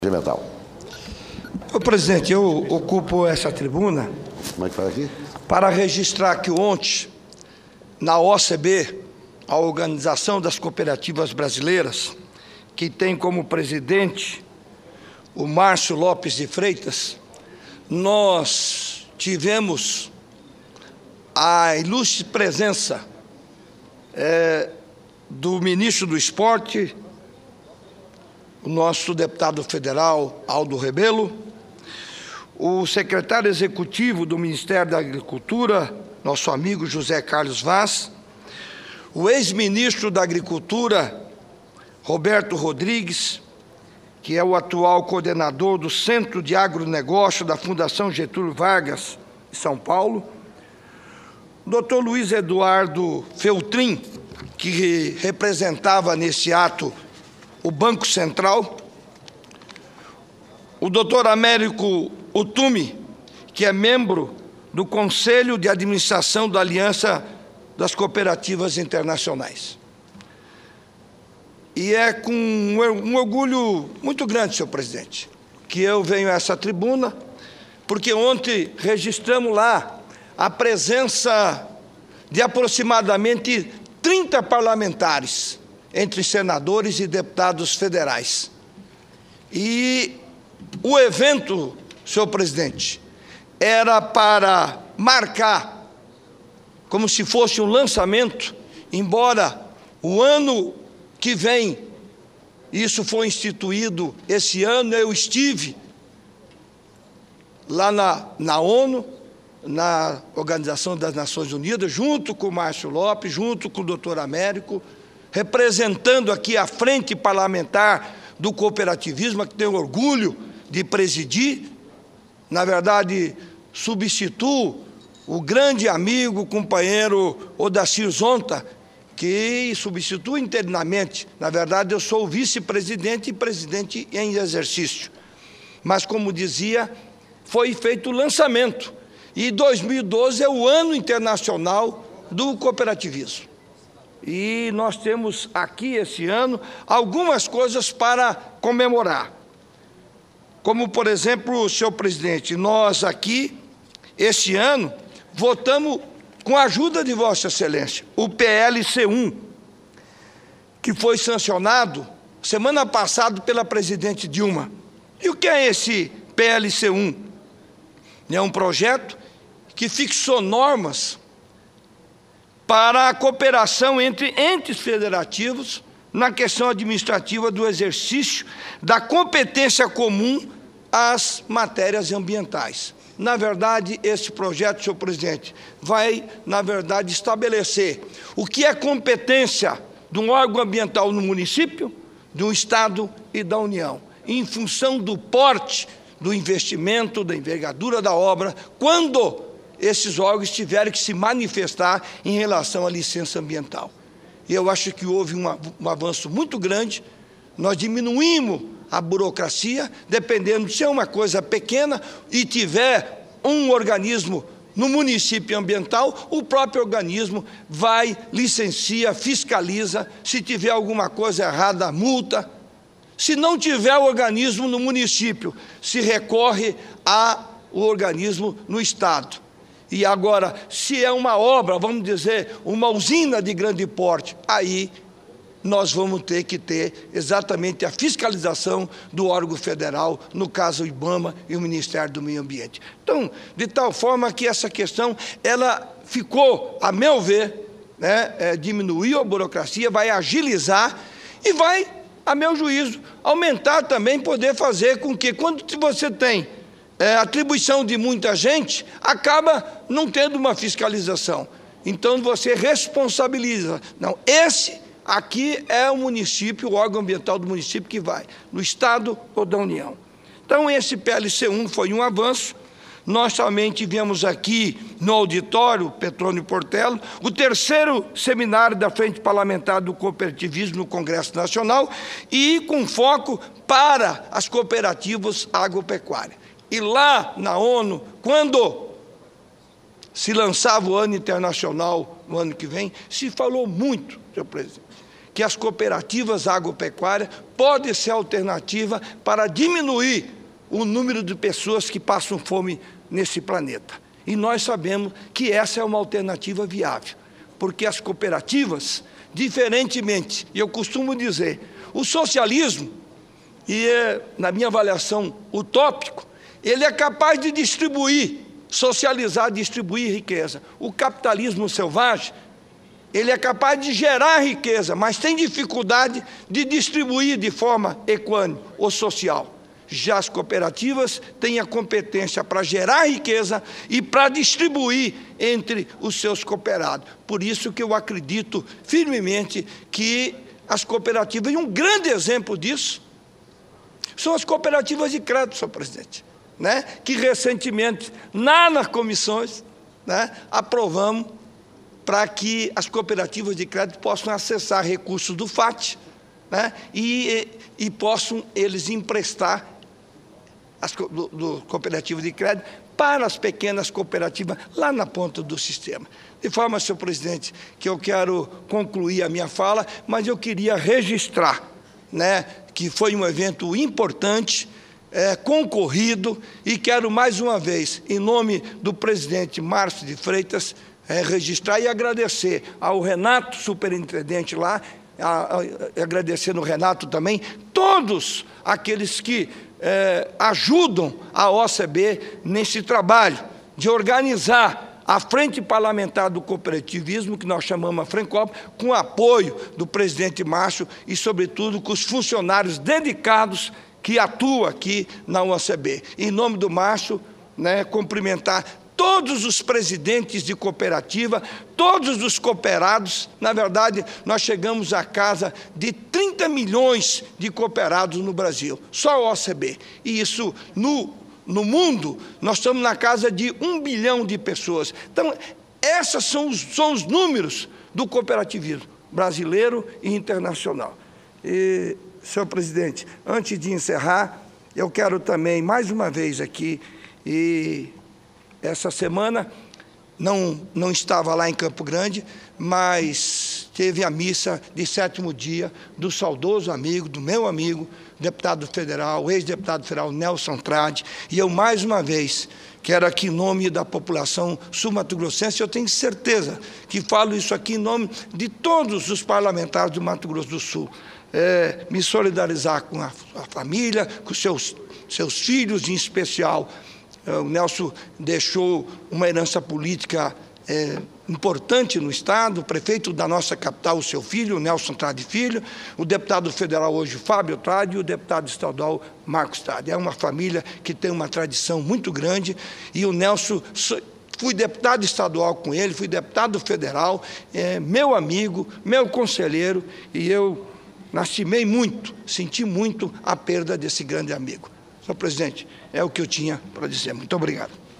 Regimental. Ô, presidente, eu ocupo essa tribuna Como é que faz aqui? para registrar que ontem, na OCB, a Organização das Cooperativas Brasileiras, que tem como presidente o Márcio Lopes de Freitas, nós tivemos a ilustre presença do ministro do Esporte, o nosso deputado federal Aldo Rebelo, o secretário executivo do Ministério da Agricultura, nosso amigo José Carlos Vaz, o ex-ministro da Agricultura, Roberto Rodrigues, que é o atual coordenador do Centro de Agronegócio da Fundação Getúlio Vargas, de São Paulo, o doutor Luiz Eduardo Feltrin, que representava nesse ato o Banco Central, o doutor Américo Utumi, que é membro do Conselho de Administração da Aliança das Cooperativas Internacionais. E é com um orgulho muito grande, senhor presidente, que eu venho a essa tribuna, porque ontem registramos lá a presença de aproximadamente 30 parlamentares, entre senadores e deputados federais. E o evento, senhor presidente, era para marcar, como se fosse um lançamento, embora o ano que vem, isso foi instituído esse ano, eu estive lá na ONU, na Organização das Nações Unidas, junto com o Márcio Lopes, junto com o doutor Américo, representando aqui a frente parlamentar do cooperativismo, que tenho orgulho de presidir. Na verdade, substituo o grande amigo, companheiro Odacir Zonta, que substituo interinamente. Na verdade, eu sou o vice-presidente e presidente em exercício. Mas, como dizia, foi feito o lançamento. E 2012 é o Ano Internacional do Cooperativismo. E nós temos aqui, esse ano, algumas coisas para comemorar. Como, por exemplo, senhor presidente, nós aqui, esse ano, votamos, com a ajuda de Vossa Excelência, o PLC1, que foi sancionado semana passada pela presidente Dilma. E o que é esse PLC1? É um projeto que fixou normas para a cooperação entre entes federativos na questão administrativa do exercício da competência comum às matérias ambientais. Na verdade, esse projeto, senhor presidente, vai, na verdade, estabelecer o que é competência de um órgão ambiental no município, do Estado e da União, em função do porte, do investimento, da envergadura da obra, quando esses órgãos tiveram que se manifestar em relação à licença ambiental. E eu acho que houve um avanço muito grande, nós diminuímos a burocracia, dependendo de ser uma coisa pequena e tiver um organismo no município ambiental, o próprio organismo vai, licencia, fiscaliza, se tiver alguma coisa errada, multa. Se não tiver o organismo no município, se recorre ao organismo no Estado. E agora, se é uma obra, vamos dizer, uma usina de grande porte, aí nós vamos ter que ter exatamente a fiscalização do órgão federal, no caso o IBAMA e o Ministério do Meio Ambiente. Então, de tal forma que essa questão, ela ficou, a meu ver, diminuiu a burocracia, vai agilizar e vai, a meu juízo, aumentar também, poder fazer com que, quando você tem atribuição de muita gente, acaba não tendo uma fiscalização. Então, você responsabiliza. Não, esse aqui é o município, o órgão ambiental do município que vai, no Estado ou da União. Então, esse PLC1 foi um avanço. Nós também tivemos aqui no auditório, Petrônio Portela, o 3º seminário da Frente Parlamentar do Cooperativismo no Congresso Nacional e com foco para as cooperativas agropecuárias. E lá na ONU, quando se lançava o Ano Internacional no ano que vem, se falou muito, senhor presidente, que as cooperativas agropecuárias podem ser alternativa para diminuir o número de pessoas que passam fome nesse planeta. E nós sabemos que essa é uma alternativa viável, porque as cooperativas, diferentemente, e eu costumo dizer, o socialismo, e na minha avaliação utópico, ele é capaz de distribuir, socializar, distribuir riqueza. O capitalismo selvagem, ele é capaz de gerar riqueza, mas tem dificuldade de distribuir de forma equânime ou social. Já as cooperativas têm a competência para gerar riqueza e para distribuir entre os seus cooperados. Por isso que eu acredito firmemente que as cooperativas, e um grande exemplo disso, são as cooperativas de crédito, senhor presidente, né? Que recentemente, nas comissões, né, aprovamos para que as cooperativas de crédito possam acessar recursos do FAT, né, e possam eles emprestar do cooperativo de crédito para as pequenas cooperativas lá na ponta do sistema. De forma, senhor presidente, que eu quero concluir a minha fala, mas eu queria registrar, né, que foi um evento importante, concorrido, e quero mais uma vez, em nome do presidente Márcio de Freitas, registrar e agradecer ao Renato, superintendente lá, agradecendo o Renato também, todos aqueles que ajudam a OCB nesse trabalho de organizar a Frente Parlamentar do Cooperativismo, que nós chamamos a FRENCOP, com o apoio do presidente Márcio e, sobretudo, com os funcionários dedicados que atuam aqui na OCB. Em nome do Márcio, né, cumprimentar todos os presidentes de cooperativa, todos os cooperados. Na verdade, nós chegamos à casa de 30 milhões de cooperados no Brasil, só a OCB. E isso, no mundo, nós estamos na casa de 1 bilhão de pessoas. Então, esses são os números do cooperativismo brasileiro e internacional. E, senhor presidente, antes de encerrar, eu quero também, mais uma vez aqui, essa semana não estava lá em Campo Grande, mas teve a missa de 7º dia do saudoso amigo, do meu amigo, deputado federal, ex-deputado federal Nelson Trade, e eu mais uma vez quero aqui em nome da população sul-mato-grossense, eu tenho certeza que falo isso aqui em nome de todos os parlamentares do Mato Grosso do Sul, me solidarizar com a família, com seus filhos em especial. O Nelson deixou uma herança política importante no Estado, o prefeito da nossa capital, o seu filho, o Nelson Trade Filho, o deputado federal hoje, Fábio Trade, e o deputado estadual, Marcos Trade. É uma família que tem uma tradição muito grande, e o Nelson, fui deputado estadual com ele, fui deputado federal, meu amigo, meu conselheiro, e eu lastimei muito, senti muito a perda desse grande amigo. Senhor presidente, é o que eu tinha para dizer. Muito obrigado.